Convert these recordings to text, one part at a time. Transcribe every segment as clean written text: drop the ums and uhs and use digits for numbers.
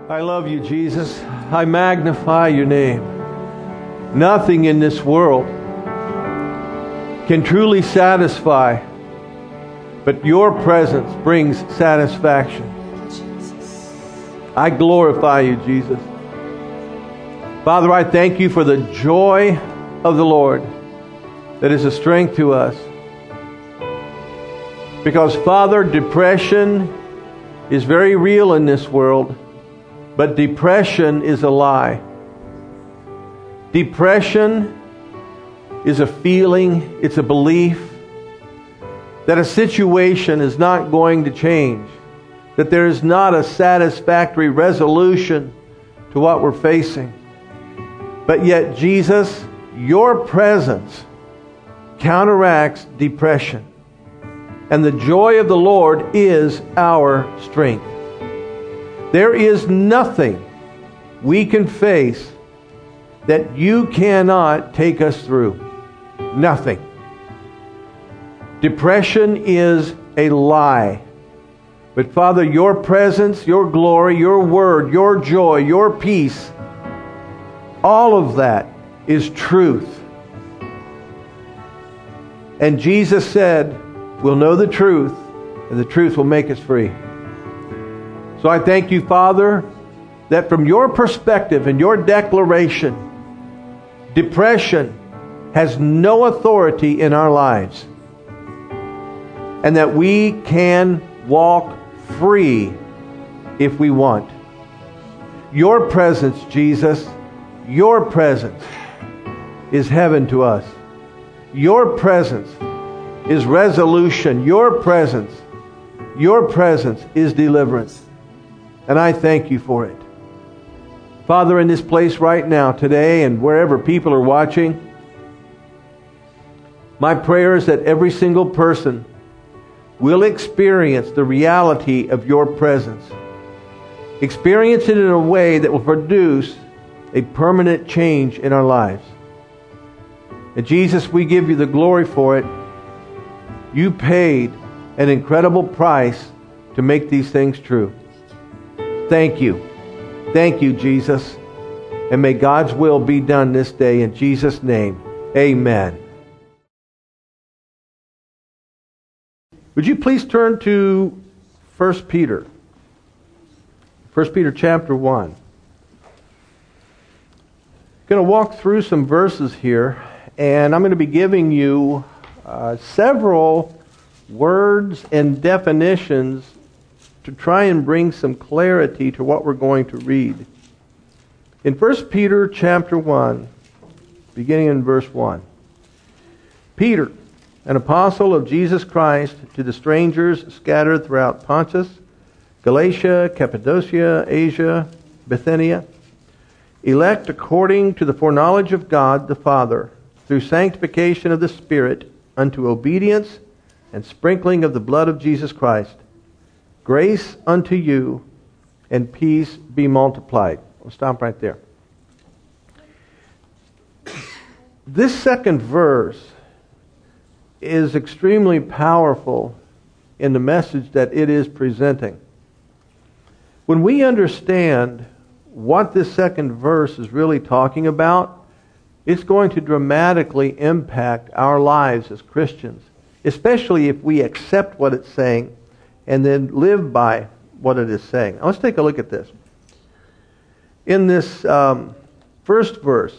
I love you, Jesus. I magnify your name. Nothing in this world can truly satisfy, but your presence brings satisfaction. I glorify you, Jesus. Father, I thank you for the joy of the Lord that is a strength to us. Because, Father, depression is very real in this world, but depression is a lie. Depression is a feeling, it's a belief that a situation is not going to change, that there is not a satisfactory resolution to what we're facing. But yet, Jesus, your presence counteracts depression. And the joy of the Lord is our strength. There is nothing we can face that you cannot take us through. Nothing. Depression is a lie. But Father, your presence, your glory, your word, your joy, your peace, all of that is truth. And Jesus said, we'll know the truth, and the truth will make us free. So I thank you, Father, that from your perspective and your declaration, depression has no authority in our lives, and that we can walk free if we want. Your presence, Jesus, your presence is heaven to us. Your presence is resolution. Your presence is deliverance. And I thank you for it. Father, in this place right now, today, and wherever people are watching, my prayer is that every single person will experience the reality of your presence. Experience it in a way that will produce a permanent change in our lives. And Jesus, we give you the glory for it. You paid an incredible price to make these things true. Thank you. Thank you, Jesus. And may God's will be done this day in Jesus' name. Amen. Would you please turn to 1 Peter? 1 Peter chapter 1. I'm going to walk through some verses here, and I'm going to be giving you several words and definitions to try and bring some clarity to what we're going to read. In 1 Peter chapter 1, beginning in verse 1. Peter, an apostle of Jesus Christ, to the strangers scattered throughout Pontus, Galatia, Cappadocia, Asia, Bithynia, elect according to the foreknowledge of God the Father, through sanctification of the Spirit, unto obedience and sprinkling of the blood of Jesus Christ. Grace unto you and peace be multiplied. We'll stop right there. This second verse is extremely powerful in the message that it is presenting. When we understand what this second verse is really talking about, it's going to dramatically impact our lives as Christians, especially if we accept what it's saying and then live by what it is saying. Now, let's take a look at this. In this first verse,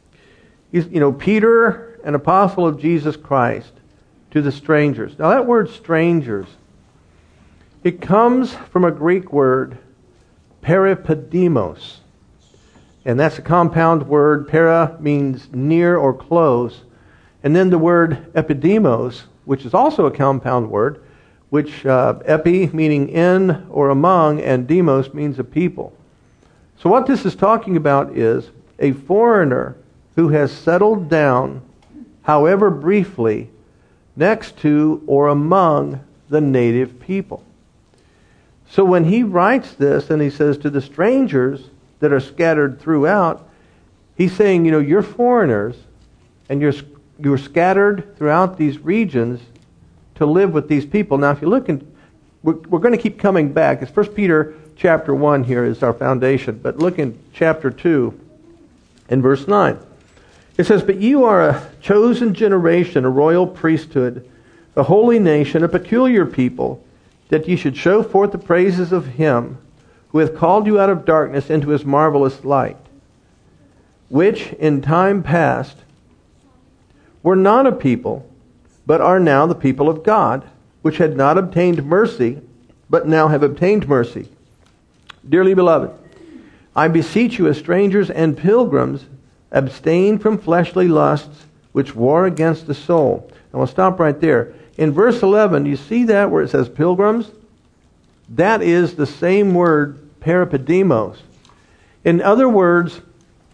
Peter, an apostle of Jesus Christ, to the strangers. Now, that word strangers, it comes from a Greek word, peripedimos. And that's a compound word. Para means near or close. And then the word epidemos, which is also a compound word, which epi meaning in or among, and demos means a people. So what this is talking about is a foreigner who has settled down, however briefly, next to or among the native people. So when he writes this and he says to the strangers that are scattered throughout, he's saying, you're foreigners and you're scattered throughout these regions to live with these people. Now, if you look, we're going to keep coming back. It's 1 Peter chapter 1 here as our foundation, but look in chapter 2 and verse 9. It says, "But you are a chosen generation, a royal priesthood, a holy nation, a peculiar people, that ye should show forth the praises of him who hath called you out of darkness into his marvelous light, which in time past were not a people, but are now the people of God, which had not obtained mercy, but now have obtained mercy. Dearly beloved, I beseech you as strangers and pilgrims, abstain from fleshly lusts, which war against the soul." And we'll stop right there. In verse 11, you see that where it says pilgrims? That is the same word, parapidemos. In other words,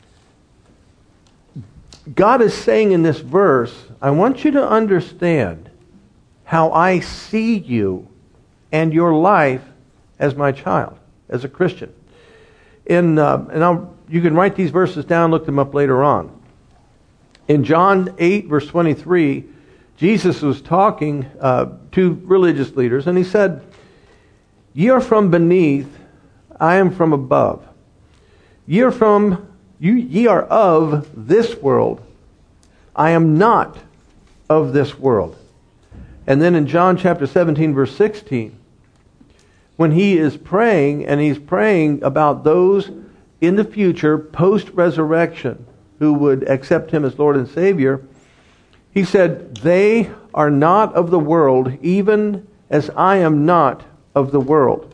God is saying in this verse, I want you to understand how I see you and your life as my child, as a Christian. You can write these verses down, look them up later on. In John 8, verse 23, Jesus was talking to religious leaders, and he said, "Ye are from beneath, I am from above. Ye are of this world. I am not of this world." And then in John chapter 17, verse 16, when he is praying, and he's praying about those in the future, post-resurrection, who would accept him as Lord and Savior, he said, "They are not of the world, even as I am not of the world."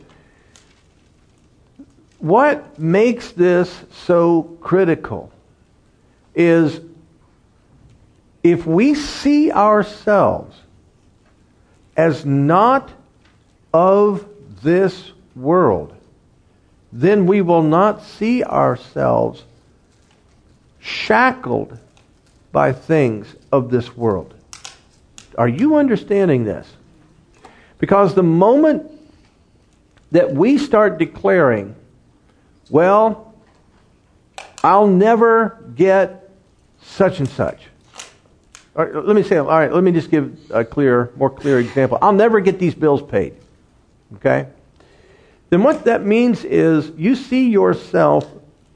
What makes this so critical is if we see ourselves as not of this world, then we will not see ourselves shackled by things of this world. Are you understanding this? Because the moment that we start declaring, well, I'll never get such and such. Let me just give a more clear example. I'll never get these bills paid. Okay? Then what that means is you see yourself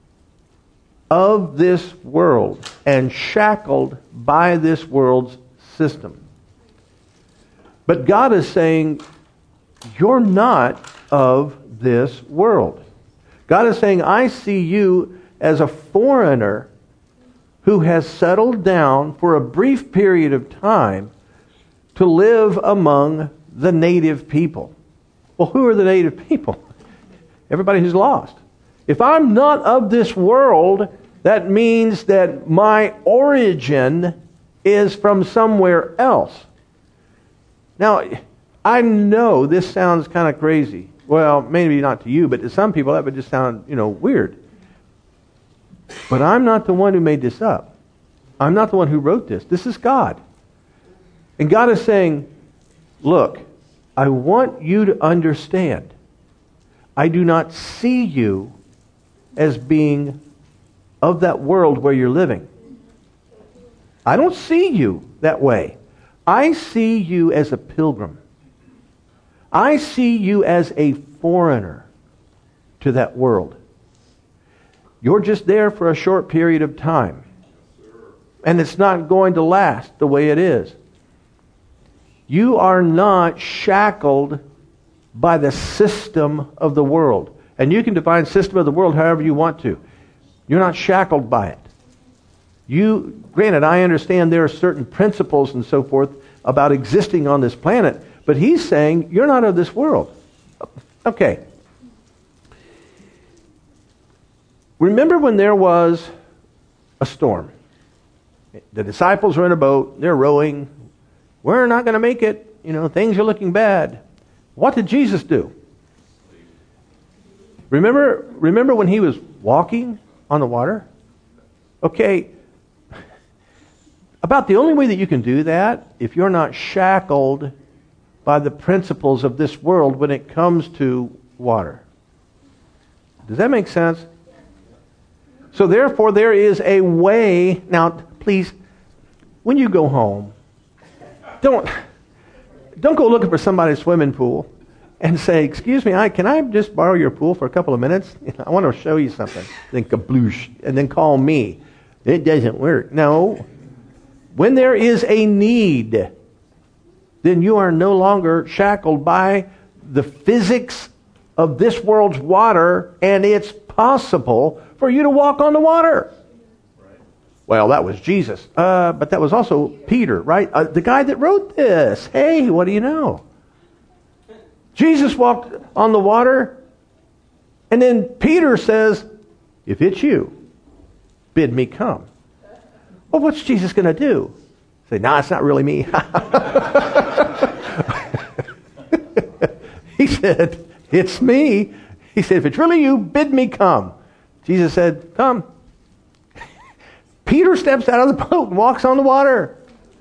of this world and shackled by this world's system. But God is saying, you're not of this world. God is saying, I see you as a foreigner who has settled down for a brief period of time to live among the native people. Well, who are the native people? Everybody who's lost. If I'm not of this world, that means that my origin is from somewhere else. Now, I know this sounds kind of crazy. Well, maybe not to you, but to some people that would just sound, weird. But I'm not the one who made this up. I'm not the one who wrote this. This is God. And God is saying, look, I want you to understand. I do not see you as being of that world where you're living. I don't see you that way. I see you as a pilgrim. I see you as a foreigner to that world. You're just there for a short period of time. And it's not going to last the way it is. You are not shackled by the system of the world. And you can define system of the world however you want to. You're not shackled by it. Granted, I understand there are certain principles and so forth about existing on this planet, but he's saying, you're not of this world. Okay. Remember when there was a storm? The disciples were in a boat, they're rowing. We're not going to make it. Things are looking bad. What did Jesus do? Remember when he was walking on the water? Okay. About the only way that you can do that, if you're not shackled by the principles of this world when it comes to water. Does that make sense? So therefore there is a way. Now, please, when you go home, don't go looking for somebody's swimming pool and say, excuse me, can I just borrow your pool for a couple of minutes? I want to show you something. Then kabloosh, and then call me. It doesn't work. No. When there is a need, then you are no longer shackled by the physics of this world's water, and it's possible for you to walk on the water. Well, that was Jesus. But that was also Peter, right? The guy that wrote this. Hey, what do you know? Jesus walked on the water, and then Peter says, if it's you, bid me come. Well, what's Jesus going to do? Say, no, it's not really me. He said, it's me. He said, if it's really you, bid me come. Jesus said, come. Peter steps out of the boat and walks on the water.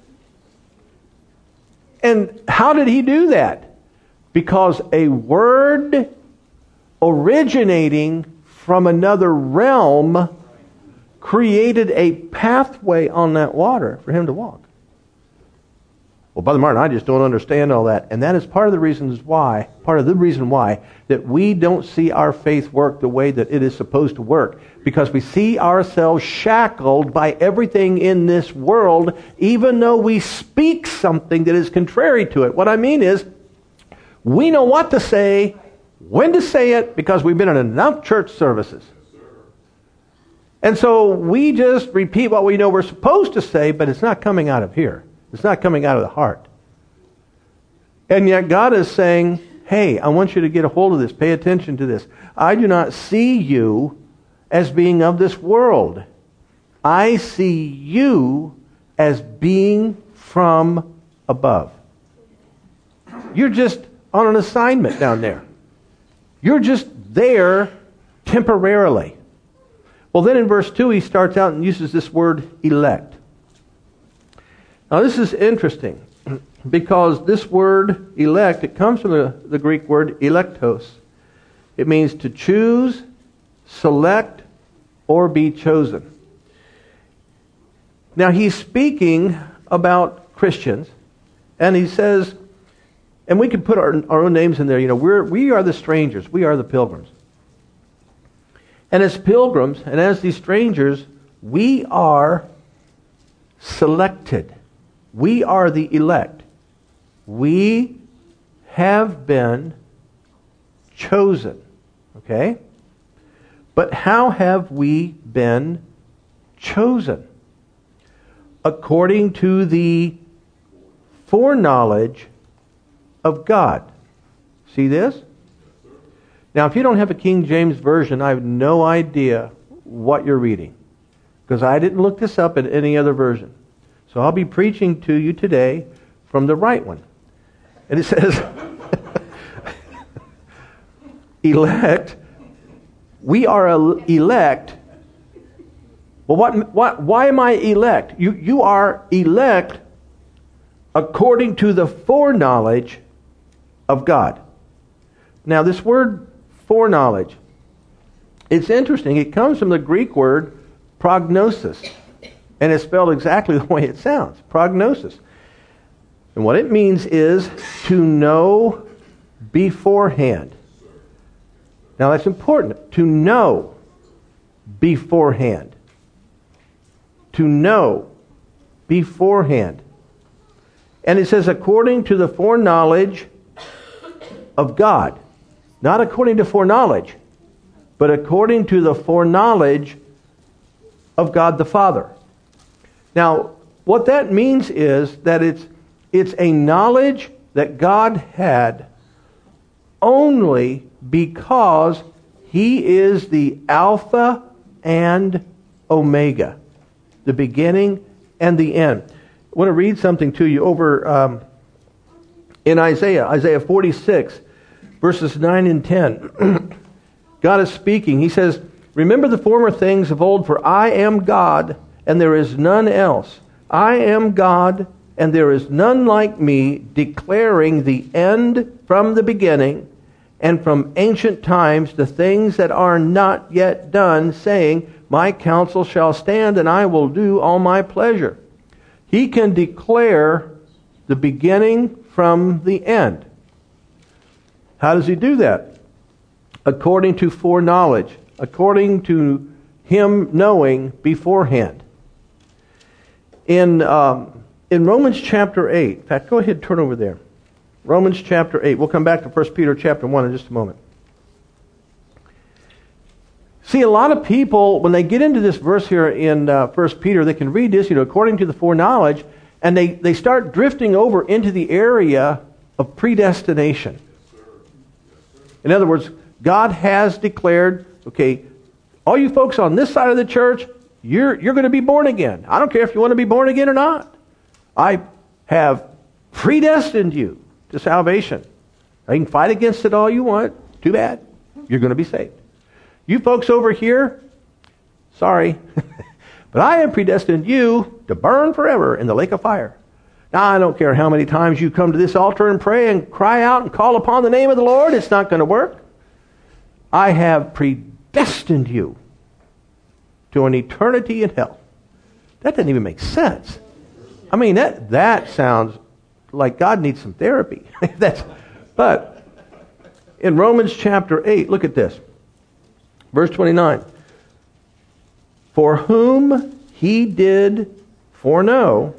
And how did he do that? Because a word originating from another realm created a pathway on that water for him to walk. Well, Brother Martin, I just don't understand all that. And that is part of the reason why that we don't see our faith work the way that it is supposed to work. Because we see ourselves shackled by everything in this world, even though we speak something that is contrary to it. What I mean is, we know what to say, when to say it, because we've been in enough church services. And so we just repeat what we know we're supposed to say, but it's not coming out of here. It's not coming out of the heart. And yet God is saying, hey, I want you to get a hold of this. Pay attention to this. I do not see you as being of this world. I see you as being from above. You're just on an assignment down there. You're just there temporarily. Well, then in verse 2, he starts out and uses this word elect. Now, this is interesting because this word elect, it comes from the Greek word electos. It means to choose, select, or be chosen. Now, he's speaking about Christians, and he says, and we could put our own names in there, we are the strangers, we are the pilgrims. And as pilgrims, and as these strangers, we are selected. We are the elect. We have been chosen. Okay? But how have we been chosen? According to the foreknowledge of God. See this? Now, if you don't have a King James Version, I have no idea what you're reading, because I didn't look this up in any other version. So I'll be preaching to you today from the right one. And it says, elect, we are elect. Well, why am I elect? You are elect according to the foreknowledge of God. Now, this word foreknowledge, it's interesting. It comes from the Greek word prognosis. And it's spelled exactly the way it sounds. Prognosis. And what it means is to know beforehand. Now that's important. To know beforehand. To know beforehand. And it says according to the foreknowledge of God. Not according to foreknowledge, but according to the foreknowledge of God the Father. Now, what that means is that it's a knowledge that God had only because He is the Alpha and Omega, the beginning and the end. I want to read something to you over in Isaiah 46, verses 9 and 10. God is speaking. He says, remember the former things of old, for I am God, and there is none else. I am God, and there is none like me, declaring the end from the beginning, and from ancient times the things that are not yet done, saying, my counsel shall stand, and I will do all my pleasure. He can declare the beginning from the end. How does he do that? According to foreknowledge, according to him knowing beforehand. In Romans chapter 8, in fact, go ahead and turn over there. Romans chapter 8. We'll come back to 1 Peter chapter 1 in just a moment. See, a lot of people, when they get into this verse here in 1 Peter, they can read this, according to the foreknowledge, and they start drifting over into the area of predestination. In other words, God has declared, okay, all you folks on this side of the church, you're going to be born again. I don't care if you want to be born again or not. I have predestined you to salvation. Now, you can fight against it all you want. Too bad. You're going to be saved. You folks over here, sorry, but I have predestined you to burn forever in the lake of fire. Now, I don't care how many times you come to this altar and pray and cry out and call upon the name of the Lord. It's not going to work. I have predestined you to an eternity in hell. That doesn't even make sense. I mean, that sounds like God needs some therapy. But in Romans chapter 8, look at this. Verse 29. For whom he did foreknow,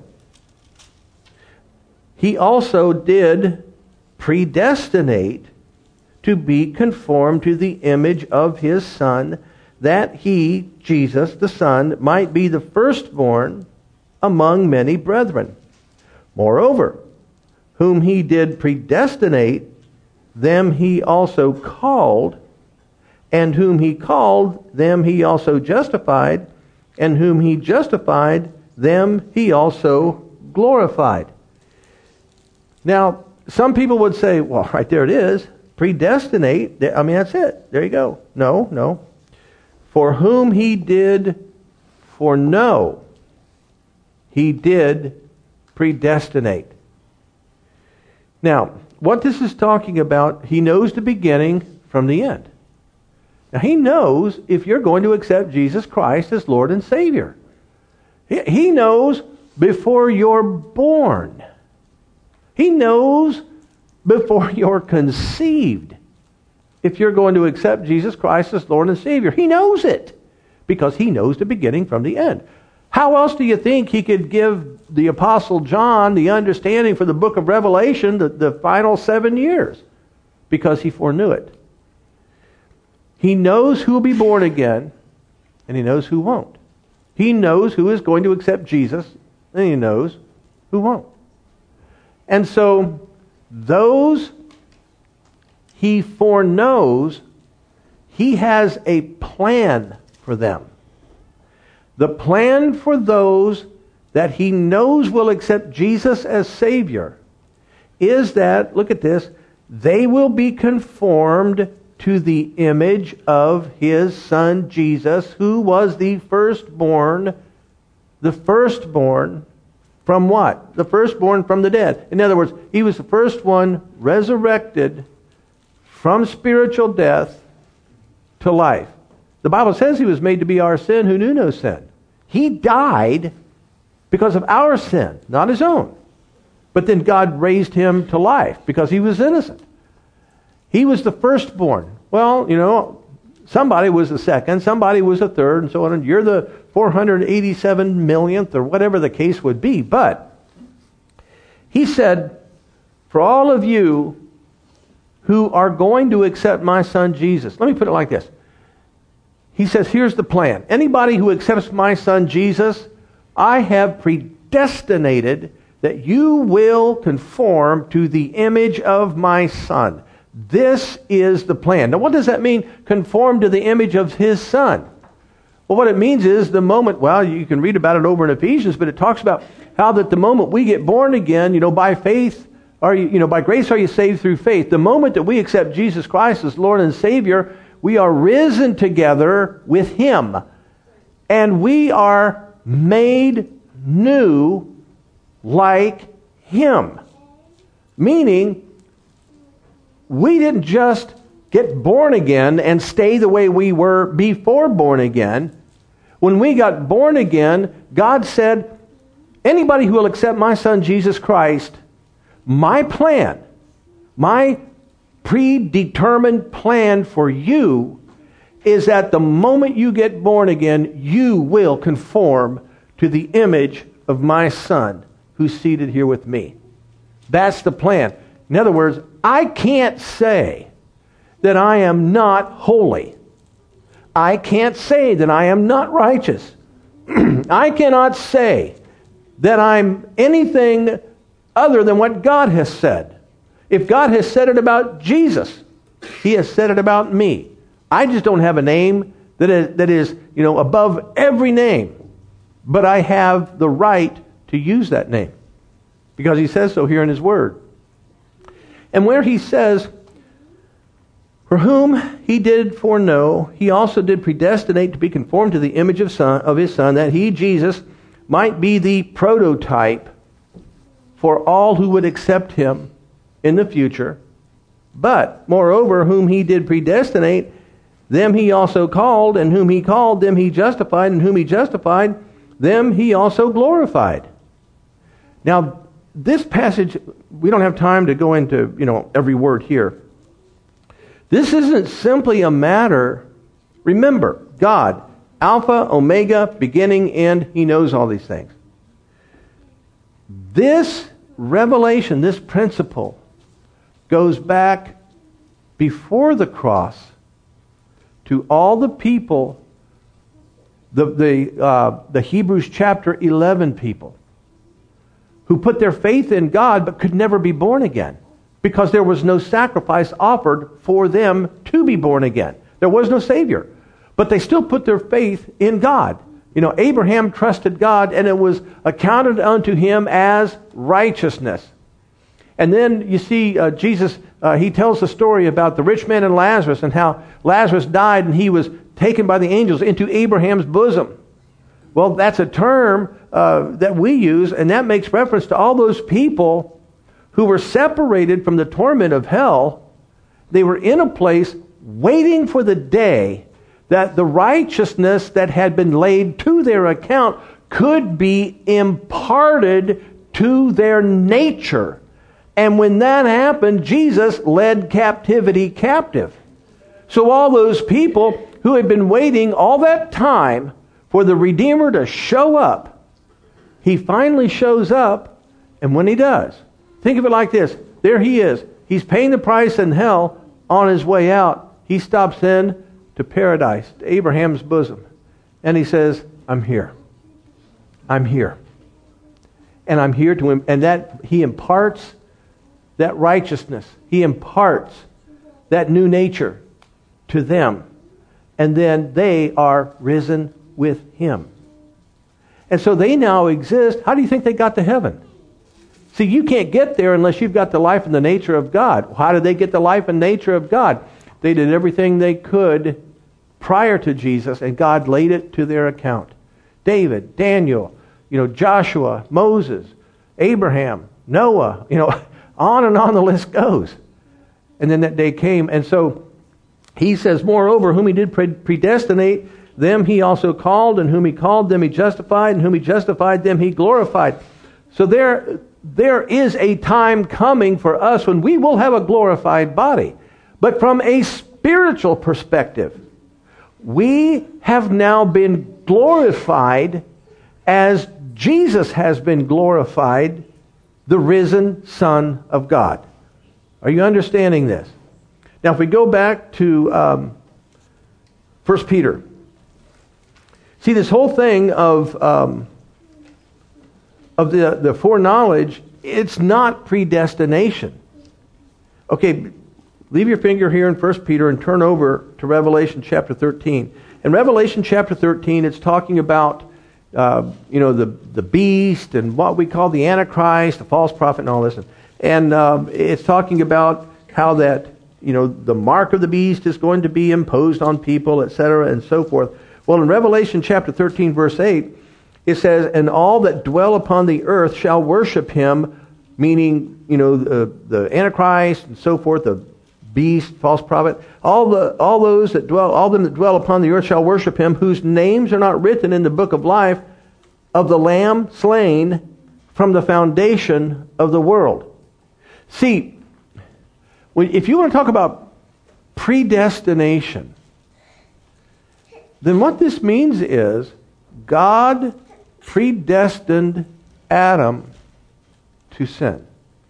he also did predestinate to be conformed to the image of his Son, that he, Jesus, the Son, might be the firstborn among many brethren. Moreover, whom he did predestinate, them he also called, and whom he called, them he also justified, and whom he justified, them he also glorified. Now, some people would say, well, right there it is. Predestinate. I mean, that's it. There you go. No. For whom he did foreknow, he did predestinate. Now, what this is talking about, he knows the beginning from the end. Now, he knows if you're going to accept Jesus Christ as Lord and Savior. He knows before you're born. He knows before you're conceived if you're going to accept Jesus Christ as Lord and Savior. He knows it because he knows the beginning from the end. How else do you think he could give the Apostle John the understanding for the book of Revelation, the final 7 years? Because he foreknew it. He knows who will be born again, and he knows who won't. He knows who is going to accept Jesus, and he knows who won't. And so, those he foreknows, he has a plan for them. The plan for those that he knows will accept Jesus as Savior is that, look at this, they will be conformed to the image of his Son Jesus, who was the firstborn from what? The firstborn from the dead. In other words, he was the first one resurrected from spiritual death to life. The Bible says he was made to be our sin who knew no sin. He died because of our sin, not his own. But then God raised him to life because he was innocent. He was the firstborn. Well, somebody was the second, somebody was the third, and so on. And you're the 487 millionth, or whatever the case would be. But he said, for all of you who are going to accept my Son Jesus, let me put it like this. He says, here's the plan. Anybody who accepts my Son Jesus, I have predestinated that you will conform to the image of my Son. This is the plan. Now, what does that mean, conform to the image of his Son? Well, what it means is the moment, well, you can read about it over in Ephesians, but it talks about how that the moment we get born again, by faith, or by grace are you saved through faith. The moment that we accept Jesus Christ as Lord and Savior, we are risen together with him. And we are made new like him. Meaning, we didn't just get born again and stay the way we were before born again. When we got born again, God said, anybody who will accept my Son Jesus Christ, my plan, my predetermined plan for you is that the moment you get born again, you will conform to the image of my Son who's seated here with me. That's the plan. In other words, I can't say that I am not holy. I can't say that I am not righteous. I cannot say that I'm anything other than what God has said. If God has said it about Jesus, He has said it about me. I just don't have a name that is above every name. But I have the right to use that name, because He says so here in His Word. And where He says, for whom He did foreknow, He also did predestinate to be conformed to the image of His Son, that He, Jesus, might be the prototype for all who would accept Him in the future. But, moreover, whom He did predestinate, them He also called, and whom He called, them He justified, and whom He justified, them He also glorified. Now, this passage, we don't have time to go into, every word here. This isn't simply a matter, remember, God, Alpha, Omega, beginning, end, He knows all these things. This revelation, this principle, goes back before the cross to all the people, the Hebrews chapter 11 people, who put their faith in God but could never be born again, because there was no sacrifice offered for them to be born again. There was no Savior. But they still put their faith in God. Abraham trusted God, and it was accounted unto him as righteousness. And then you see Jesus, He tells the story about the rich man and Lazarus, and how Lazarus died and he was taken by the angels into Abraham's bosom. Well, that's a term that we use, and that makes reference to all those people who were separated from the torment of hell. They were in a place waiting for the day that the righteousness that had been laid to their account could be imparted to their nature. And when that happened, Jesus led captivity captive. So all those people who had been waiting all that time for the Redeemer to show up, He finally shows up, and when He does, think of it like this. There He is. He's paying the price in hell. On His way out, He stops in to paradise, to Abraham's bosom. And He says, I'm here. I'm here. And I'm here to Him. And that He imparts that righteousness. He imparts that new nature to them. And then they are risen with Him. And so they now exist. How do you think they got to heaven? See, you can't get there unless you've got the life and the nature of God. How did they get the life and nature of God? They did everything they could prior to Jesus, and God laid it to their account. David, Daniel, Joshua, Moses, Abraham, Noah, on and on the list goes. And then that day came, and so He says, moreover, whom He did predestinate, them He also called, and whom He called, them He justified, and whom He justified, them He glorified. So there is a time coming for us when we will have a glorified body. But from a spiritual perspective, we have now been glorified as Jesus has been glorified, the risen Son of God. Are you understanding this? Now, if we go back to 1 Peter. See, this whole thing of the foreknowledge, it's not predestination. Okay, leave your finger here in 1 Peter and turn over to Revelation chapter 13. In Revelation chapter 13, it's talking about the beast and what we call the Antichrist, the false prophet, and all this. And it's talking about how that the mark of the beast is going to be imposed on people, etc., and so forth. Well, in Revelation chapter 13, verse 8, it says, and all that dwell upon the earth shall worship him, meaning, the Antichrist and so forth, the beast, false prophet, all them that dwell upon the earth shall worship him, whose names are not written in the book of life of the Lamb slain from the foundation of the world. See, If you want to talk about predestination, then what this means is God predestined Adam to sin.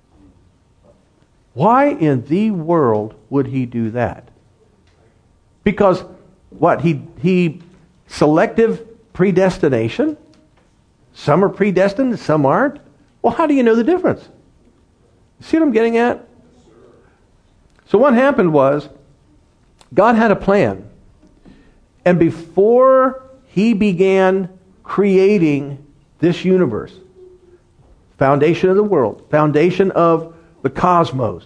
Why in the world would he do that? Because what? He selective predestination? Some are predestined, some aren't. Well, how do you know the difference? See what I'm getting at? So what happened was, God had a plan. And before he began creating this universe, foundation of the world, foundation of the cosmos,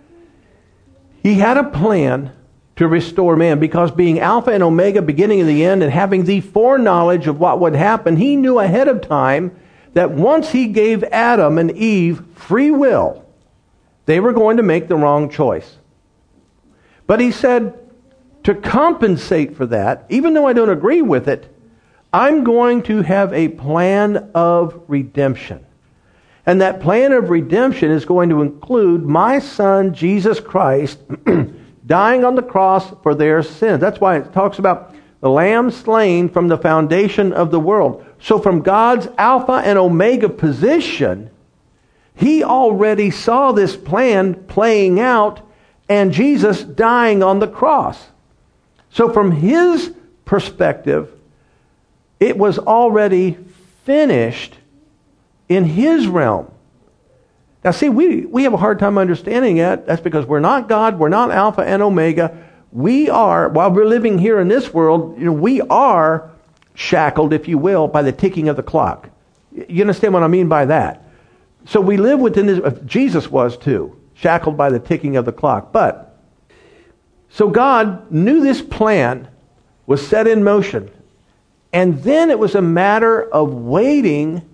he had a plan to restore man, because being Alpha and Omega, beginning and the end, and having the foreknowledge of what would happen, he knew ahead of time that once he gave Adam and Eve free will, they were going to make the wrong choice. But he said, to compensate for that, even though I don't agree with it, I'm going to have a plan of redemption. And that plan of redemption is going to include my Son, Jesus Christ, dying on the cross for their sins. That's why it talks about the Lamb slain from the foundation of the world. So from God's Alpha and Omega position, he already saw this plan playing out and Jesus dying on the cross. So from his perspective, it was already finished in his realm. Now see, we have a hard time understanding that. That's because we're not God, we're not Alpha and Omega. We are, while we're living here in this world, we are shackled, if you will, by the ticking of the clock. You understand what I mean by that? So we live within this, Jesus was too, shackled by the ticking of the clock. But, so God knew this plan was set in motion. And then it was a matter of waiting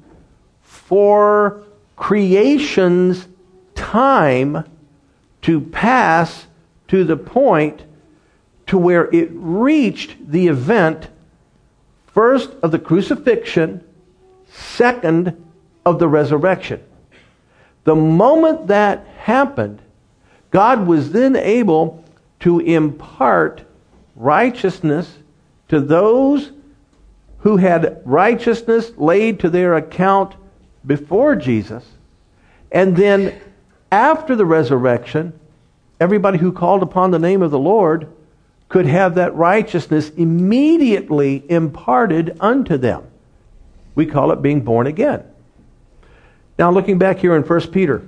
for creation's time to pass to the point to where it reached the event, first of the crucifixion, second of the resurrection. The moment that happened, God was then able to impart righteousness to those who had righteousness laid to their account before Jesus. And then after the resurrection, everybody who called upon the name of the Lord could have that righteousness immediately imparted unto them. We call it being born again. Now looking back here in 1 Peter.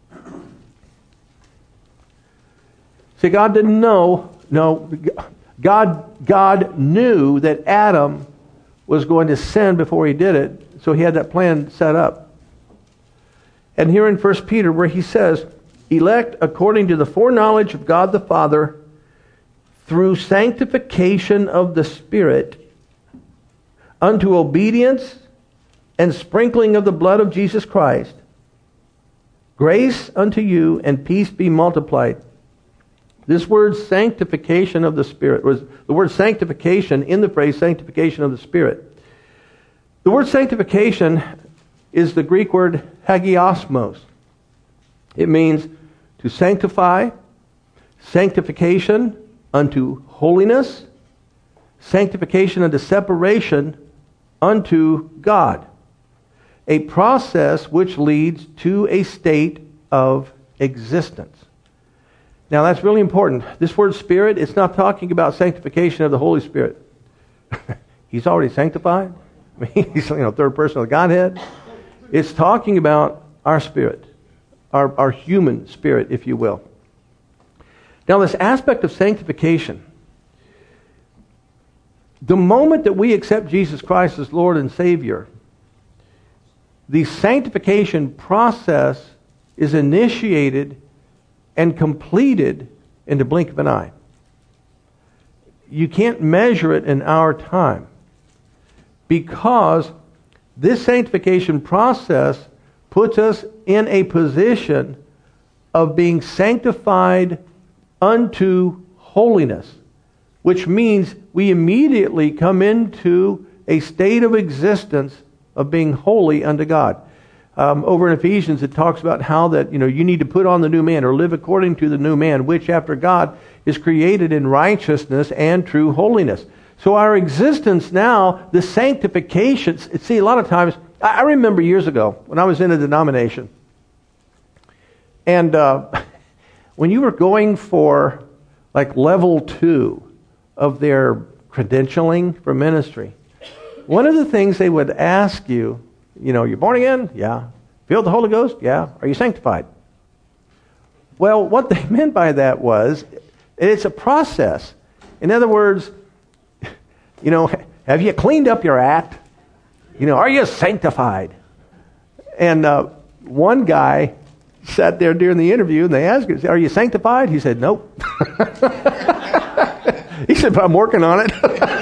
See, God didn't know. No, God knew that Adam was going to sin before he did it. So he had that plan set up. And here in 1 Peter where he says, elect according to the foreknowledge of God the Father, through sanctification of the Spirit, unto obedience and sprinkling of the blood of Jesus Christ, grace unto you and peace be multiplied. This word sanctification of the Spirit was the word sanctification in the phrase sanctification of the Spirit. The word sanctification is the Greek word hagiosmos. It means to sanctify, sanctification unto holiness, sanctification unto separation unto God. A process which leads to a state of existence. Now that's really important. This word Spirit, it's not talking about sanctification of the Holy Spirit. He's already sanctified. I mean, he's third person of the Godhead. It's talking about our spirit, our human spirit, if you will. Now this aspect of sanctification, the moment that we accept Jesus Christ as Lord and Savior, the sanctification process is initiated and completed in the blink of an eye. You can't measure it in our time, because this sanctification process puts us in a position of being sanctified unto holiness, which means we immediately come into a state of existence of being holy unto God. over in Ephesians, it talks about how that, you need to put on the new man or live according to the new man, which after God is created in righteousness and true holiness. So our existence now, the sanctification, see, a lot of times, I remember years ago when I was in a denomination, and when you were going for like level 2 of their credentialing for ministry, one of the things they would ask you, you're born again? Yeah. Filled with the Holy Ghost? Yeah. Are you sanctified? Well, what they meant by that was, it's a process. In other words, have you cleaned up your act? Are you sanctified? And one guy sat there during the interview and they asked him, are you sanctified? He said, nope. He said, but I'm working on it.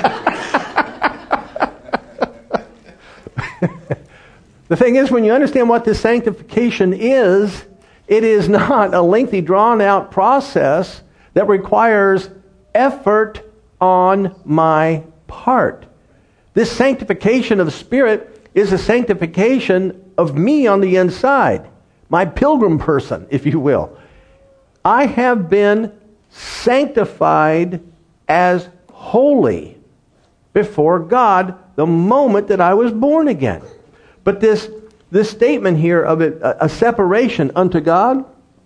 The thing is, when you understand what this sanctification is, it is not a lengthy, drawn-out process that requires effort on my part. This sanctification of the Spirit is a sanctification of me on the inside, my pilgrim person, if you will. I have been sanctified as holy before God the moment that I was born again. But this statement here of it, a separation unto God,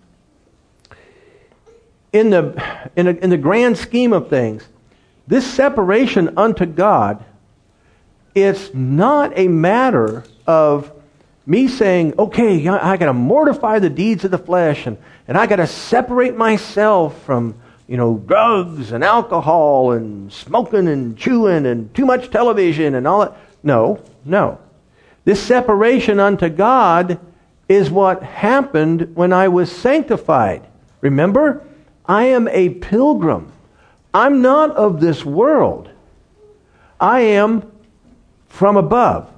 in the grand scheme of things, this separation unto God, it's not a matter of me saying, okay, I got to mortify the deeds of the flesh, and I got to separate myself from drugs and alcohol and smoking and chewing and too much television and all that. No. This separation unto God is what happened when I was sanctified. Remember, I am a pilgrim. I'm not of this world. I am from above.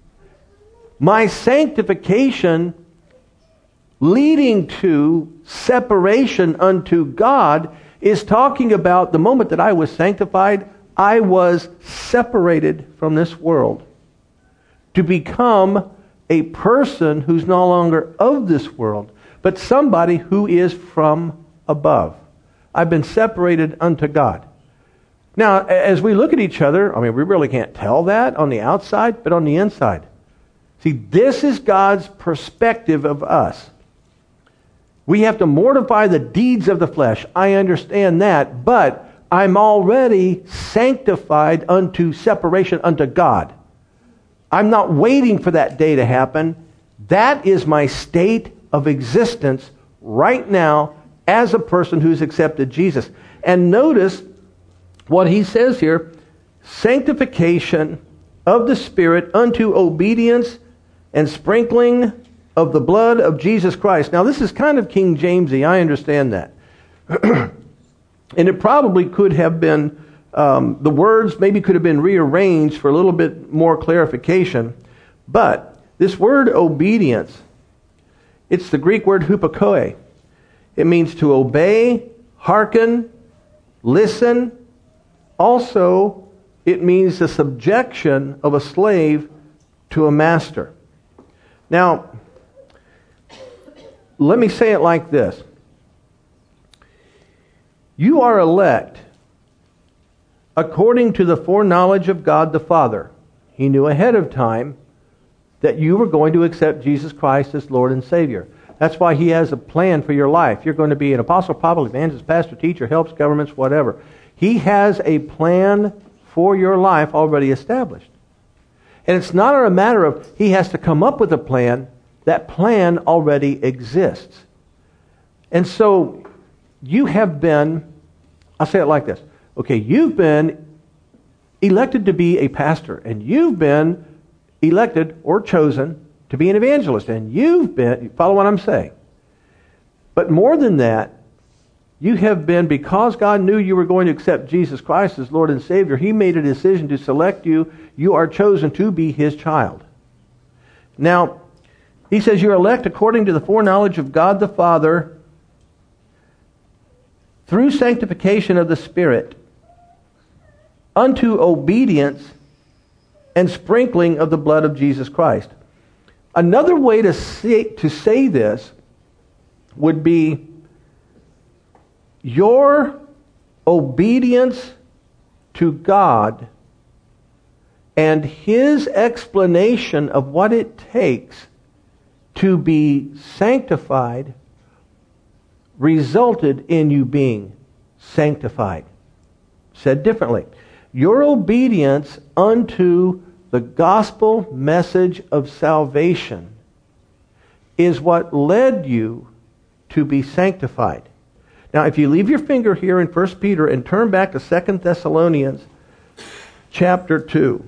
My sanctification leading to separation unto God is talking about the moment that I was sanctified, I was separated from this world to become a person who's no longer of this world, but somebody who is from above. I've been separated unto God. Now, as we look at each other, we really can't tell that on the outside, but on the inside. See, this is God's perspective of us. We have to mortify the deeds of the flesh. I understand that, but I'm already sanctified unto separation unto God. I'm not waiting for that day to happen. That is my state of existence right now as a person who's accepted Jesus. And notice what he says here, sanctification of the Spirit unto obedience and sprinkling of the blood of Jesus Christ. Now this is kind of King Jamesy, I understand that. And it probably could have been, the words maybe could have been rearranged for a little bit more clarification. But this word obedience, it's the Greek word hupakoe. It means to obey, hearken, listen. Also, it means the subjection of a slave to a master. Now, let me say it like this. You are elect according to the foreknowledge of God the Father. He knew ahead of time that you were going to accept Jesus Christ as Lord and Savior. That's why He has a plan for your life. You're going to be an apostle, prophet, evangelist, pastor, teacher, helps, governments, whatever. He has a plan for your life already established. And it's not a matter of He has to come up with a plan. That plan already exists. And so you have been, I'll say it like this. Okay, you've been elected to be a pastor, and you've been elected or chosen to be an evangelist, and you've been, follow what I'm saying. But more than that, you have been, because God knew you were going to accept Jesus Christ as Lord and Savior, He made a decision to select you. You are chosen to be His child. Now, He says you're elect according to the foreknowledge of God the Father through sanctification of the Spirit unto obedience and sprinkling of the blood of Jesus Christ. Another way to say this would be your obedience to God and His explanation of what it takes to be sanctified resulted in you being sanctified. Said differently, your obedience unto the gospel message of salvation is what led you to be sanctified. Now, if you leave your finger here in 1 Peter and turn back to 2 Thessalonians chapter 2.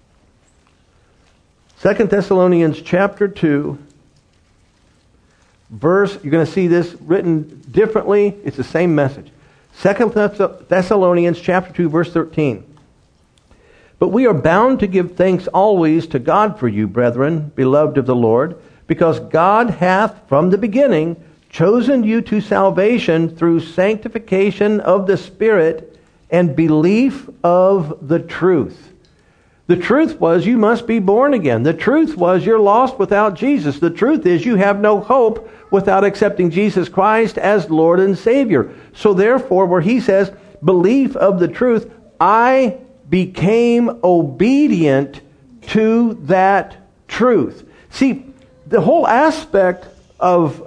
2 Thessalonians chapter 2, verse, you're going to see this written differently. It's the same message. 2 Thessalonians chapter 2, verse 13. But we are bound to give thanks always to God for you, brethren, beloved of the Lord, because God hath from the beginning chosen you to salvation through sanctification of the Spirit and belief of the truth. The truth was you must be born again. The truth was you're lost without Jesus. The truth is you have no hope without accepting Jesus Christ as Lord and Savior. So therefore, where he says, belief of the truth, I became obedient to that truth. See, the whole aspect of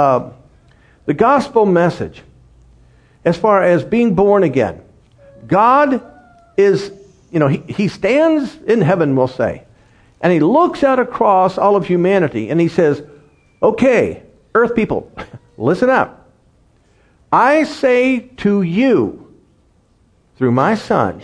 the gospel message, as far as being born again, God is, he stands in heaven, we'll say, and he looks out across all of humanity and he says, okay, earth people, listen up. I say to you, through my Son,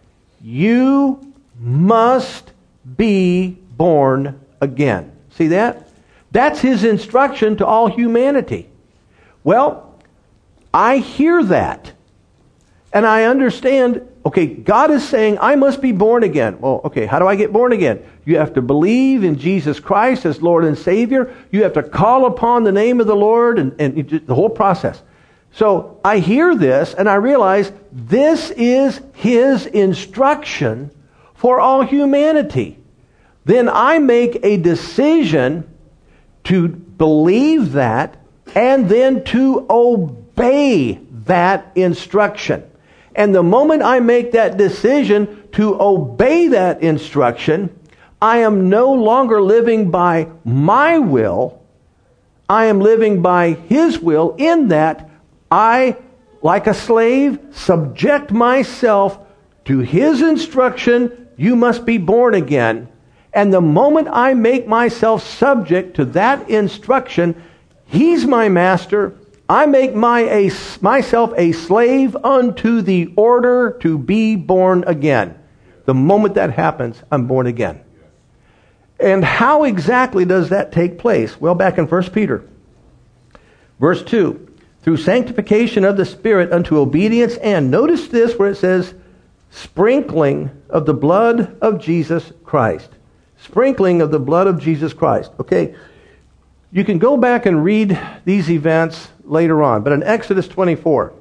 you must be born again. See that? That's his instruction to all humanity. Well, I hear that. And I understand, okay, God is saying, I must be born again. Well, okay, how do I get born again? You have to believe in Jesus Christ as Lord and Savior. You have to call upon the name of the Lord and the whole process. So I hear this and I realize this is his instruction for all humanity. Then I make a decision to believe that and then to obey that instruction. And the moment I make that decision to obey that instruction, I am no longer living by my will. I am living by his will in that I, like a slave, subject myself to his instruction, you must be born again. And the moment I make myself subject to that instruction, he's my master. I make myself a slave unto the order to be born again. The moment that happens, I'm born again. And how exactly does that take place? Well, back in 1 Peter, verse 2. Through sanctification of the Spirit unto obedience and, notice this where it says, sprinkling of the blood of Jesus Christ. Sprinkling of the blood of Jesus Christ. Okay, you can go back and read these events later on, but in Exodus 24,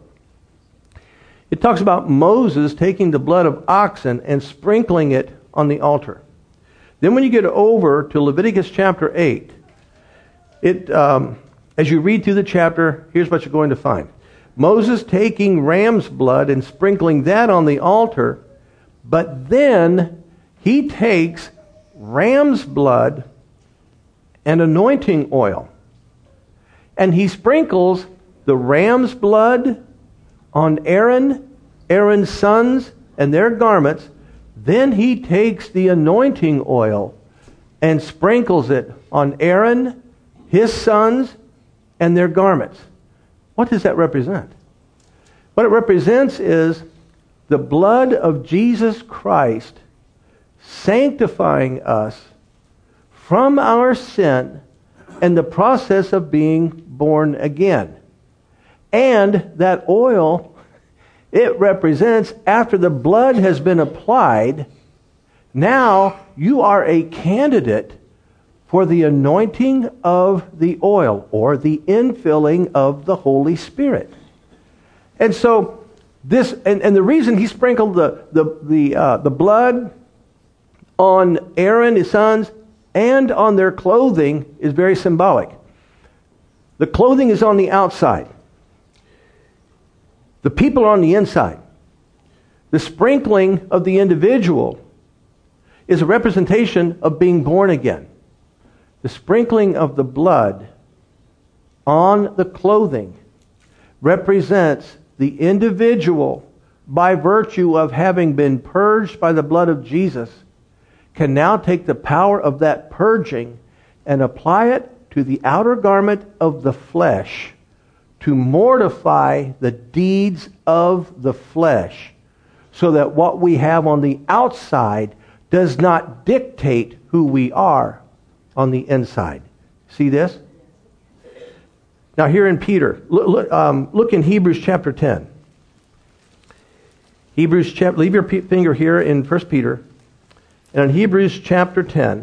it talks about Moses taking the blood of oxen and sprinkling it on the altar. Then when you get over to Leviticus chapter 8, as you read through the chapter, here's what you're going to find. Moses taking ram's blood and sprinkling that on the altar, but then he takes ram's blood and anointing oil. And he sprinkles the ram's blood on Aaron's sons and their garments. Then he takes the anointing oil and sprinkles it on Aaron, his sons, and their garments. What does that represent? What it represents is the blood of Jesus Christ sanctifying us from our sin and the process of being born again. And that oil, it represents after the blood has been applied, now you are a candidate for the anointing of the oil or the infilling of the Holy Spirit. And so this, and the reason he sprinkled the blood on Aaron, his sons, and on their clothing is very symbolic. The clothing is on the outside. The people are on the inside. The sprinkling of the individual is a representation of being born again. The sprinkling of the blood on the clothing represents the individual, by virtue of having been purged by the blood of Jesus, can now take the power of that purging and apply it to the outer garment of the flesh to mortify the deeds of the flesh, so that what we have on the outside does not dictate who we are on the inside. See this? Now here in Peter, look in Hebrews chapter 10. Leave your finger here in 1 Peter. And in Hebrews chapter 10,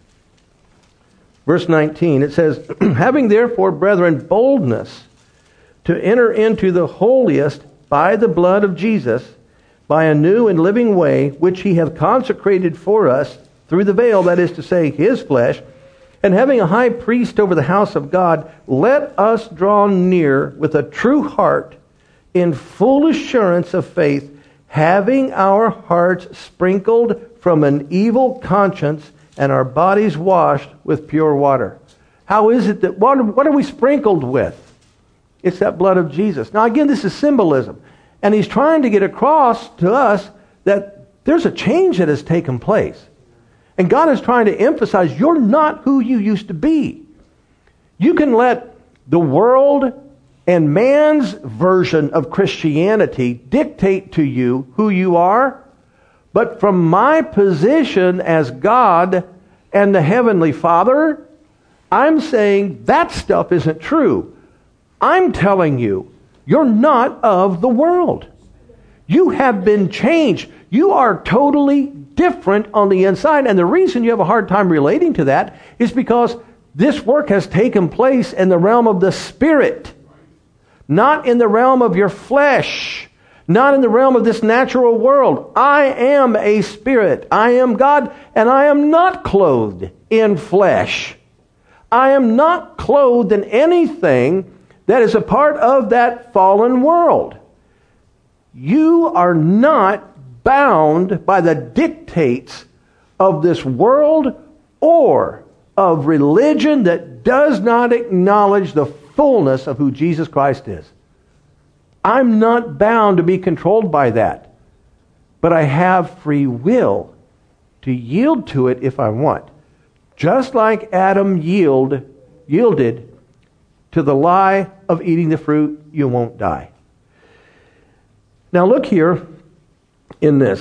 verse 19, it says, "Having therefore, brethren, boldness to enter into the holiest by the blood of Jesus, by a new and living way, which he hath consecrated for us through the veil, that is to say, his flesh, and having a high priest over the house of God, let us draw near with a true heart, in full assurance of faith, having our hearts sprinkled from an evil conscience and our bodies washed with pure water." How is it that, what are we sprinkled with? It's that blood of Jesus. Now again, this is symbolism. And he's trying to get across to us that there's a change that has taken place. And God is trying to emphasize, you're not who you used to be. You can let the world and man's version of Christianity dictate to you who you are. But from my position as God and the Heavenly Father, I'm saying that stuff isn't true. I'm telling you, you're not of the world. You have been changed. You are totally different on the inside. And the reason you have a hard time relating to that is because this work has taken place in the realm of the Spirit, not in the realm of your flesh, not in the realm of this natural world. I am a spirit. I am God, and I am not clothed in flesh. I am not clothed in anything that is a part of that fallen world. You are not bound by the dictates of this world or of religion that does not acknowledge the fullness of who Jesus Christ is. I'm not bound to be controlled by that. But I have free will to yield to it if I want. Just like Adam yielded to the lie of eating the fruit, you won't die. Now look here in this.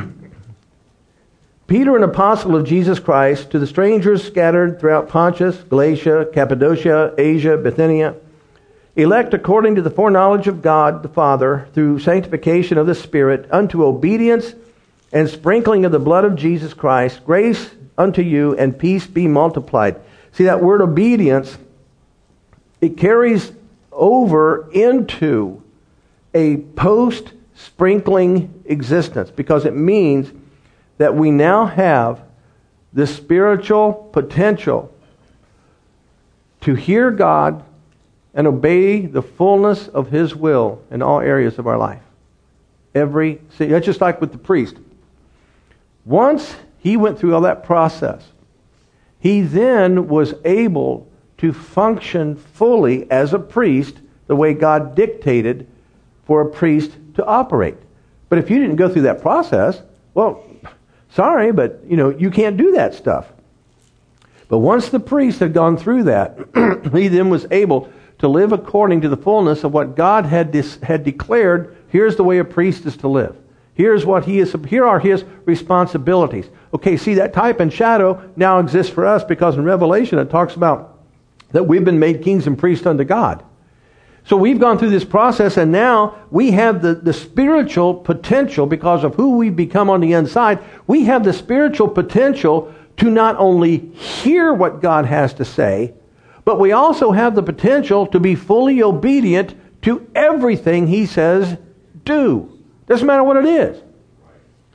Peter, an apostle of Jesus Christ, to the strangers scattered throughout Pontus, Galatia, Cappadocia, Asia, Bithynia, elect according to the foreknowledge of God the Father, through sanctification of the Spirit, unto obedience and sprinkling of the blood of Jesus Christ, grace unto you and peace be multiplied. See that word obedience, it carries over into a post-sprinkling existence, because it means that we now have the spiritual potential to hear God and obey the fullness of His will in all areas of our life. That's just like with the priest. Once he went through all that process, he then was able to function fully as a priest the way God dictated for a priest to operate. But if you didn't go through that process, well, sorry, but you can't do that stuff. But once the priest had gone through that, he then was able to live according to the fullness of what God had declared. Here's the way a priest is to live. Here are his responsibilities. Okay, see, that type and shadow now exists for us, because in Revelation it talks about that we've been made kings and priests unto God. So we've gone through this process, and now we have the spiritual potential, because of who we've become on the inside. We have the spiritual potential to not only hear what God has to say, but we also have the potential to be fully obedient to everything He says do. Doesn't matter what it is.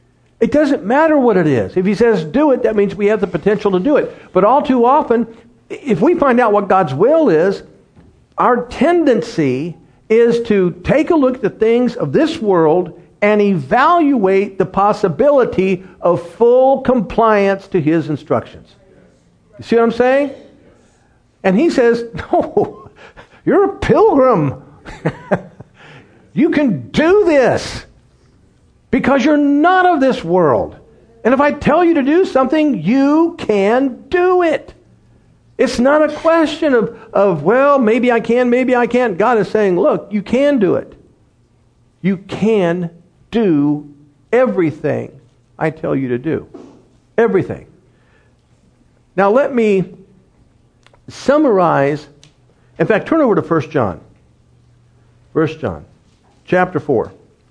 It doesn't matter what it is. If he says do it, that means we have the potential to do it. But all too often, if we find out what God's will is, our tendency is to take a look at the things of this world and evaluate the possibility of full compliance to his instructions. You see what I'm saying? And he says, no, you're a pilgrim. You can do this because you're not of this world. And if I tell you to do something, you can do it. It's not a question of, well, maybe I can, maybe I can't. God is saying, look, you can do it. You can do everything I tell you to do. Everything. Now let me summarize. In fact, turn over to 1 John. 1 John, chapter 4.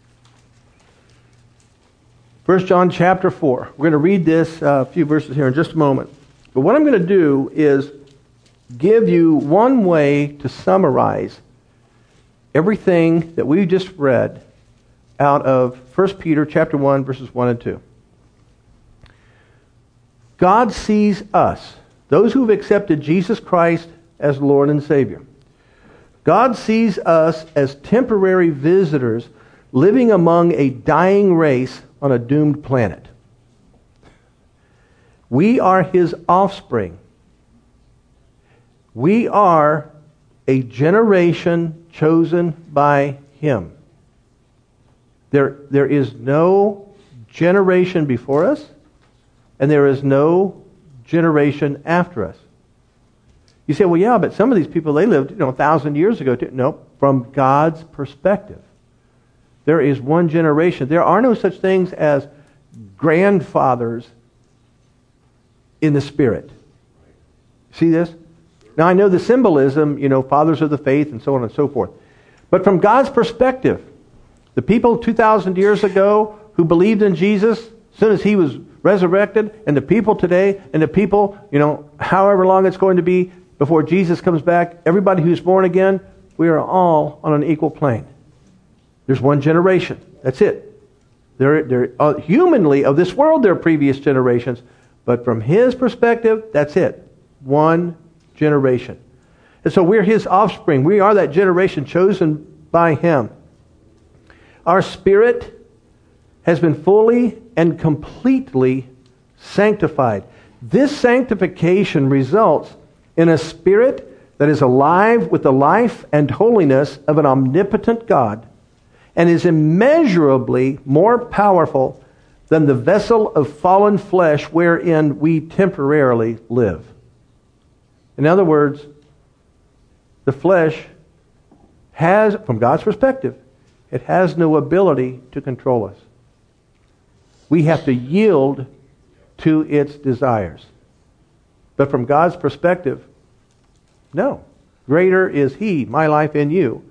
1 John chapter 4. We're going to read this a few verses here in just a moment. But what I'm going to do is give you one way to summarize everything that we just read out of 1 Peter chapter 1, verses 1 and 2. God sees us, those who've accepted Jesus Christ as Lord and Savior. God sees us as temporary visitors living among a dying race on a doomed planet. We are His offspring. We are a generation chosen by Him. There is no generation before us, and there is no generation after us. You say, well, yeah, but some of these people, they lived 1,000 years ago. No, from God's perspective. There is one generation. There are no such things as grandfathers in the Spirit. See this? Now, I know the symbolism, fathers of the faith and so on and so forth. But from God's perspective, the people 2,000 years ago who believed in Jesus as soon as He was resurrected, and the people today, and the people, however long it's going to be before Jesus comes back, everybody who's born again, we are all on an equal plane. There's one generation. That's it. Humanly, of this world, there are previous generations. But from His perspective, that's it. One generation. And so we're His offspring. We are that generation chosen by Him. Our spirit has been fully and completely sanctified. This sanctification results in a spirit that is alive with the life and holiness of an omnipotent God and is immeasurably more powerful than the vessel of fallen flesh wherein we temporarily live. In other words, the flesh has, from God's perspective, it has no ability to control us. We have to yield to its desires. But from God's perspective, no. Greater is He, my life in you.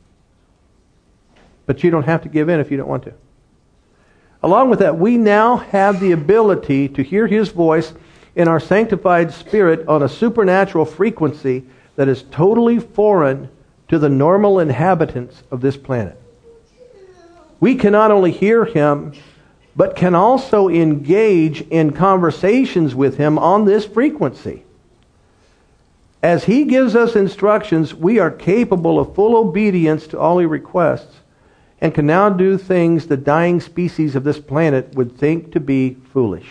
But you don't have to give in if you don't want to. Along with that, we now have the ability to hear His voice in our sanctified spirit on a supernatural frequency that is totally foreign to the normal inhabitants of this planet. We can not only hear Him, but can also engage in conversations with Him on this frequency. As He gives us instructions, we are capable of full obedience to all He requests and can now do things the dying species of this planet would think to be foolish.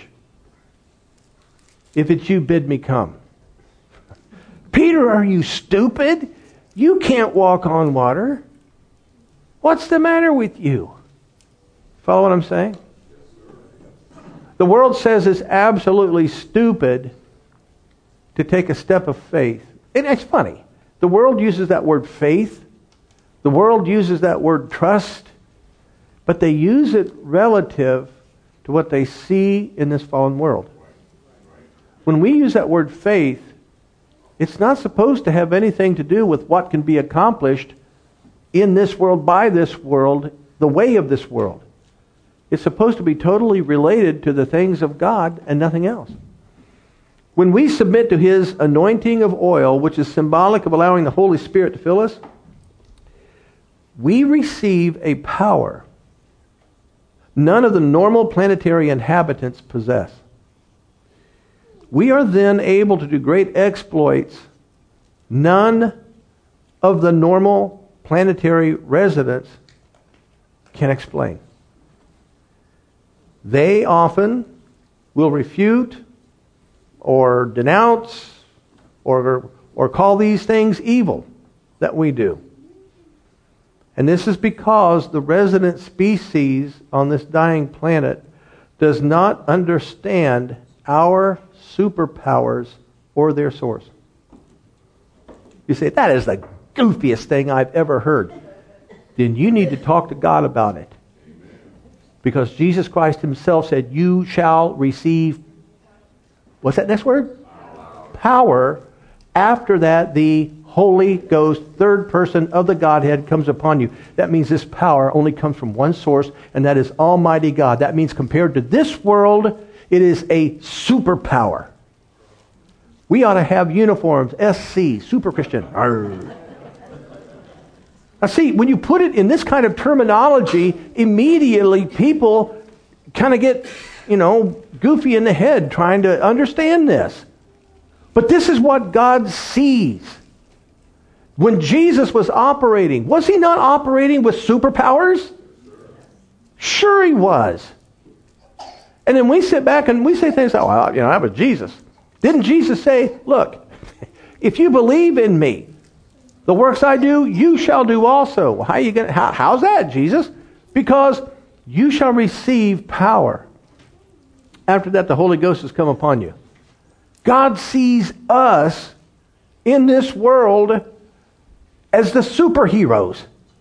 If it's you, bid me come. Peter, are you stupid? You can't walk on water. What's the matter with you? Follow what I'm saying? The world says it's absolutely stupid to take a step of faith. And it's funny. The world uses that word faith. The world uses that word trust. But they use it relative to what they see in this fallen world. When we use that word faith, it's not supposed to have anything to do with what can be accomplished in this world, by this world, the way of this world. It's supposed to be totally related to the things of God and nothing else. When we submit to His anointing of oil, which is symbolic of allowing the Holy Spirit to fill us, we receive a power none of the normal planetary inhabitants possess. We are then able to do great exploits none of the normal planetary residents can explain. They often will refute or denounce or call these things evil that we do. And this is because the resident species on this dying planet does not understand our superpowers or their source. You say, that is the goofiest thing I've ever heard. Then you need to talk to God about it. Because Jesus Christ himself said, you shall receive, what's that next word? Power. After that, the Holy Ghost, third person of the Godhead, comes upon you. That means this power only comes from one source, and that is Almighty God. That means compared to this world, it is a superpower. We ought to have uniforms, SC, Super Christian. Arr. Now see, when you put it in this kind of terminology, immediately people kind of get, goofy in the head trying to understand this. But this is what God sees. When Jesus was operating, was he not operating with superpowers? Sure he was. And then we sit back and we say things like, well, that was Jesus. Didn't Jesus say, look, if you believe in me, the works I do, you shall do also. Well, how's that, Jesus? Because you shall receive power. After that, the Holy Ghost has come upon you. God sees us in this world as the superheroes.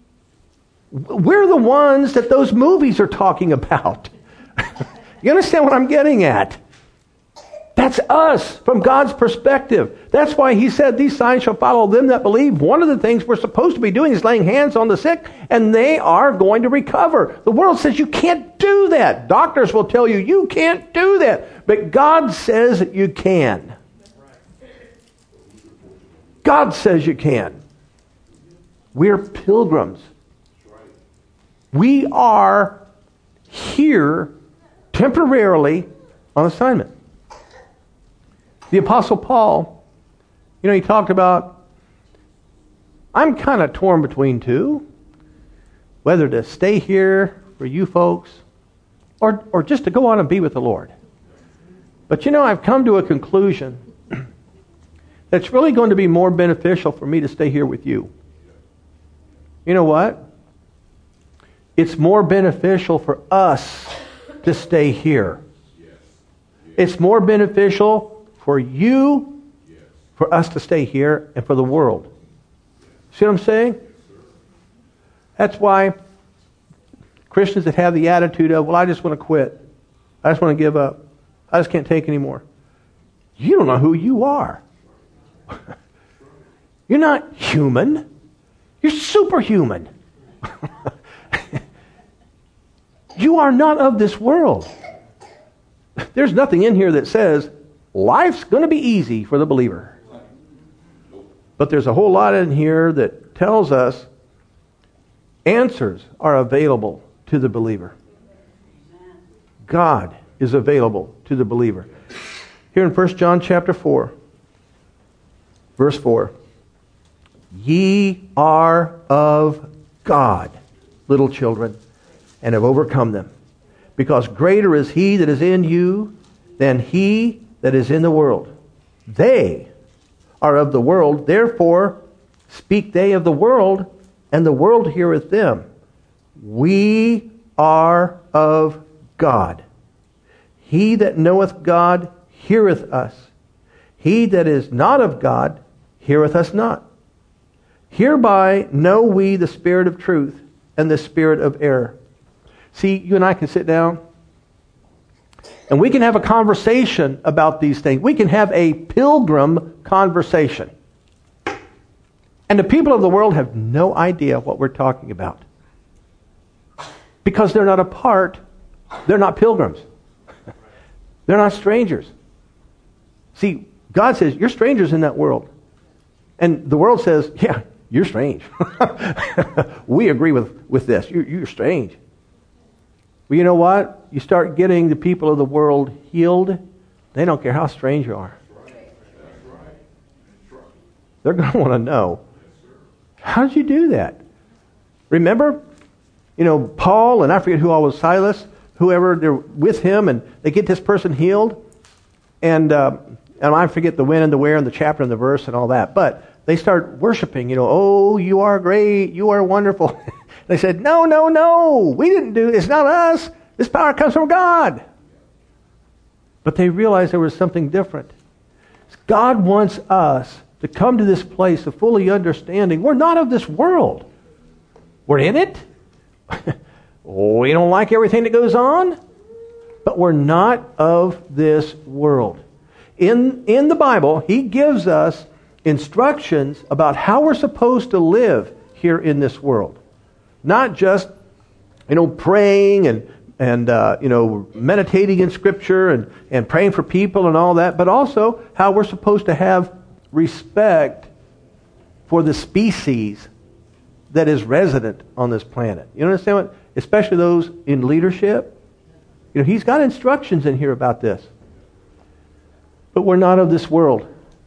We're the ones that those movies are talking about. You understand what I'm getting at? That's us from God's perspective. That's why he said these signs shall follow them that believe. One of the things we're supposed to be doing is laying hands on the sick, and they are going to recover. The world says you can't do that. Doctors will tell you you can't do that. But God says you can. God says you can. We're pilgrims. We are here temporarily on assignment. The Apostle Paul, he talked about, I'm kind of torn between two, whether to stay here for you folks or just to go on and be with the Lord. But I've come to a conclusion that's really going to be more beneficial for me to stay here with you. You know what? It's more beneficial for us to stay here. It's more beneficial for you, for us to stay here, and for the world. See what I'm saying? That's why Christians that have the attitude of, well, I just want to quit. I just want to give up. I just can't take anymore. You don't know who you are. You're not human. You're superhuman. You are not of this world. There's nothing in here that says life's going to be easy for the believer. But there's a whole lot in here that tells us answers are available to the believer. God is available to the believer. Here in 1 John chapter 4, verse 4. Ye are of God, little children, and have overcome them. Because greater is he that is in you than he that is in the world. They are of the world, therefore speak they of the world, and the world heareth them. We are of God. He that knoweth God heareth us. He that is not of God heareth us not. Hereby know we the spirit of truth and the spirit of error. See, you and I can sit down and we can have a conversation about these things. We can have a pilgrim conversation. And the people of the world have no idea what we're talking about. Because they're not a part, they're not pilgrims. They're not strangers. See, God says, you're strangers in that world. And the world says, yeah, you're strange. We agree with this. You're strange. Well, you know what? You start getting the people of the world healed, they don't care how strange you are. They're going to want to know, how did you do that? Remember, Paul, and I forget who all was, Silas, whoever, they're with him, and they get this person healed. And I forget the when and the where and the chapter and the verse and all that. But they start worshiping, oh, you are great, you are wonderful. They said, no, we didn't do this. It's not us. This power comes from God. But they realized there was something different. God wants us to come to this place of fully understanding we're not of this world. We're in it. We don't like everything that goes on. But we're not of this world. In the Bible, He gives us instructions about how we're supposed to live here in this world. Not just, praying and meditating in Scripture and praying for people and all that, but also how we're supposed to have respect for the species that is resident on this planet. You understand what? Especially those in leadership. He's got instructions in here about this. But we're not of this world.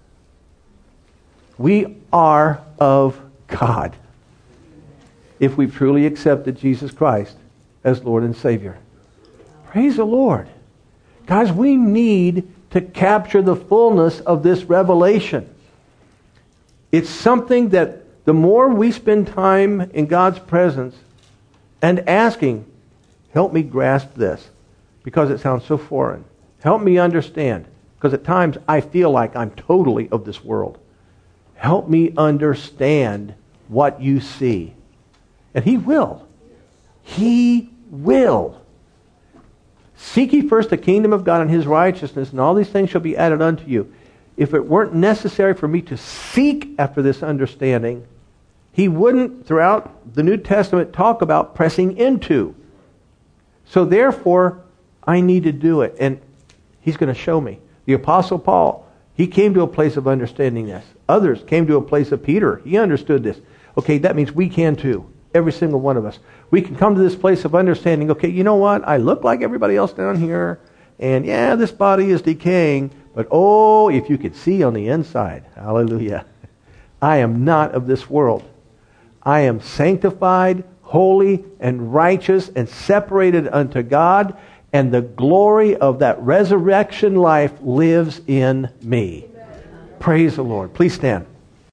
We are of God, if we've truly accepted Jesus Christ as Lord and Savior. Praise the Lord. Guys, we need to capture the fullness of this revelation. It's something that the more we spend time in God's presence and asking, help me grasp this, because it sounds so foreign. Help me understand, because at times I feel like I'm totally of this world. Help me understand what you see. And He will. He will. Seek ye first the kingdom of God and His righteousness, and all these things shall be added unto you. If it weren't necessary for me to seek after this understanding, He wouldn't, throughout the New Testament, talk about pressing into. So therefore, I need to do it. And He's going to show me. The Apostle Paul, he came to a place of understanding this. Others came to a place of Peter. He understood this. Okay, that means we can too. Every single one of us. We can come to this place of understanding, okay, you know what? I look like everybody else down here. And yeah, this body is decaying. But oh, if you could see on the inside. Hallelujah. I am not of this world. I am sanctified, holy, and righteous, and separated unto God. And the glory of that resurrection life lives in me. Praise the Lord. Please stand.